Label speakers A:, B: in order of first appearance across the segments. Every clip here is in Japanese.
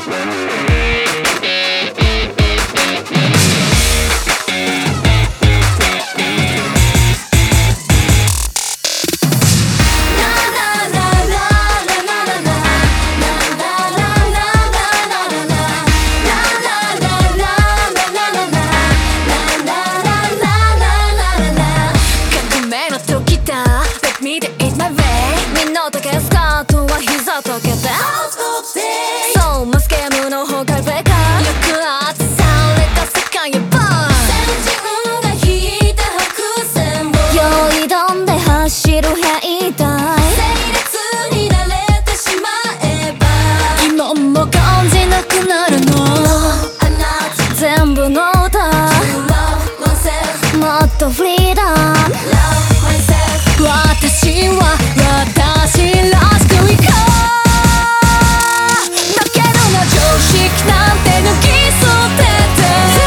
A: そうマスゲームの方が上か抑圧された世界へバーン先人が引いた白線を酔いどんで走る兵隊整列に慣れてしまえば疑問も感じなくなるの全部の歌もっとフリーダム私は私らしくいこう常識なんて抜き捨てて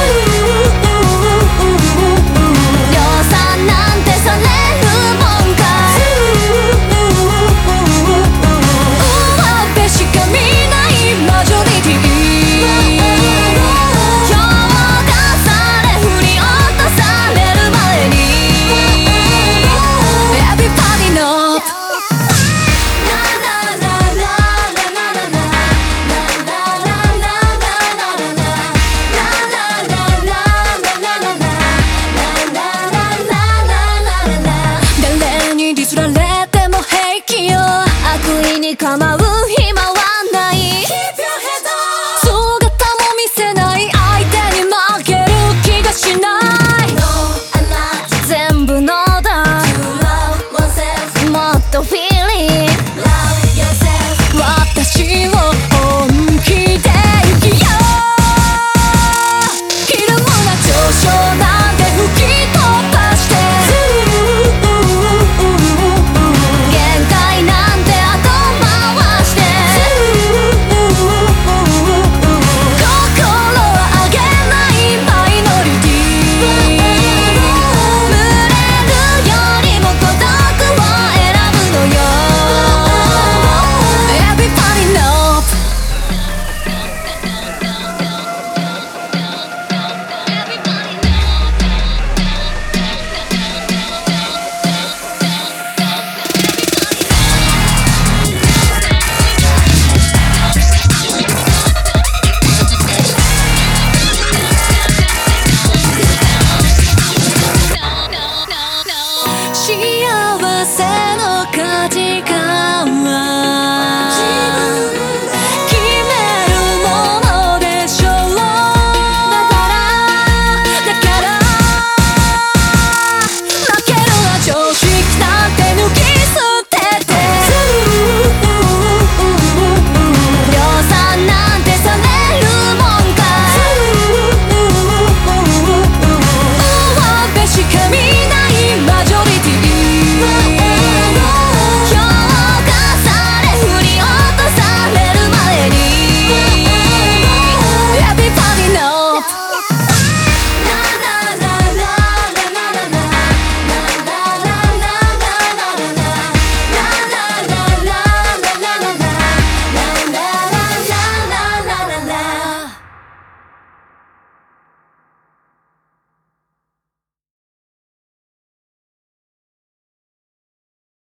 A: 量産なんてされるもんか上辺しか見ないマジョリティ評価され振り落とされる前に Everybody know誰にディスられても平気よ悪意に構う暇